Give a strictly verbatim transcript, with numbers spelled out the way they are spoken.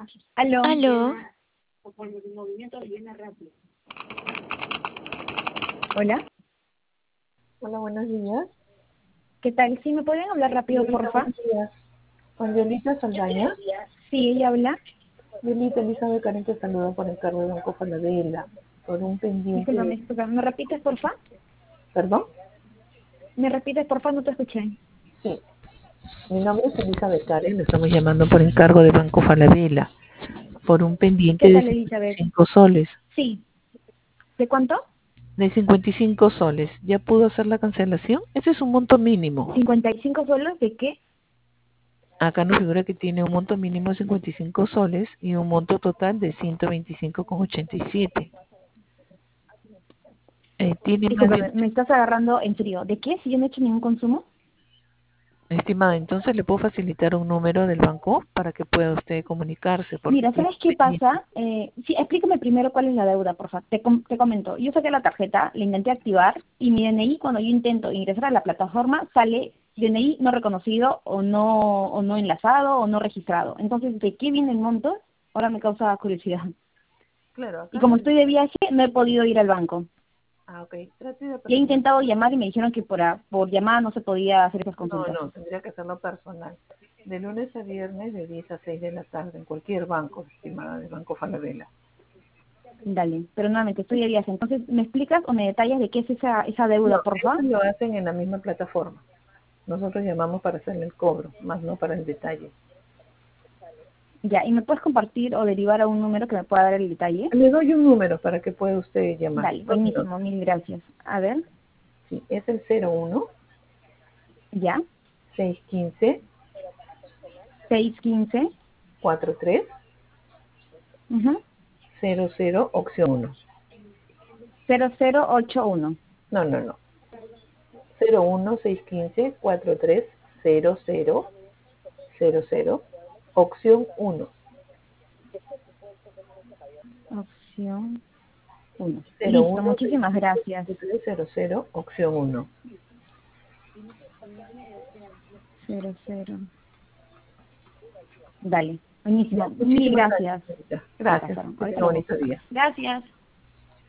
Aló. Aló, Hola. Hola, buenos días. ¿Qué tal? ¿Sí me pueden hablar rápido, Yolita, porfa? buenos días. Con Yolita Saldaña. Sí, ella habla. Yolita, Elizabeth Karen te saluda por encargo de Banco Falabella, por un pendiente Discúlpame, de... discúlpame. ¿Me repites, porfa? ¿Perdón? ¿Me repites, porfa? No te escuché. Sí. Mi nombre es Elizabeth Karen, le estamos llamando por encargo de Banco Falabella, por un pendiente ¿Qué de tal, cincuenta y Elizabeth? cinco soles. Sí. ¿De cuánto? De cincuenta y cinco soles. ¿Ya pudo hacer la cancelación? Ese es un monto mínimo. ¿cincuenta y cinco soles de qué? Acá nos figura que tiene un monto mínimo de cincuenta y cinco soles y un monto total de ciento veinticinco con ochenta y siete. Eh, tiene más de... Discúlpame, me estás agarrando en frío. ¿De qué? Si yo no he hecho ningún consumo. Estimada, entonces le puedo facilitar un número del banco para que pueda usted comunicarse, porque Mira, tiene ¿sabes qué pendiente. pasa? Eh, sí, explícame primero cuál es la deuda, porfa. Te, com- te comento. Yo saqué la tarjeta, la intenté activar y mi D N I, cuando yo intento ingresar a la plataforma, sale D N I no reconocido o no o no enlazado o no registrado. Entonces, ¿de qué viene el monto? Ahora me causa curiosidad. Claro, Y acá como no. estoy de viaje, no he podido ir al banco. Ah, ok. Trate de Y he personal. intentado llamar y me dijeron que por, a- por llamada no se podía hacer esas No, consultas. no, tendría que hacerlo personal. De lunes a viernes de diez a seis de la tarde en cualquier banco, estimada, de Banco Falabella. Dale, pero nuevamente estoy de viaje. Entonces, ¿me explicas o me detallas de qué es esa, esa No, deuda, porfa? eso lo hacen en la misma plataforma. Nosotros llamamos para hacerle el cobro, más no para el detalle. Ya, ¿y me puedes compartir o derivar a un número que me pueda dar el detalle? Le doy un número para que pueda usted llamar. Dale, Dos minutos. buenísimo, mil gracias. A ver, Sí, es el cero uno ya, seis uno cinco seiscientos quince, cuatro tres ujú, cero cero opción uno. cero cero ocho uno. No, no, no. cero uno seis uno cinco cuatro tres cero cero cero cero opción uno. Opción uno. cero Listo, uno seis muchísimas gracias. cuatro tres cero cero opción uno. Cero cero. Dale, Ya, buenísimo. Mil muchísimas gracias, gracias. señorita. Se Gracias. pasaron. Que Ahorita tenga lo bonito busco acá. día. Gracias.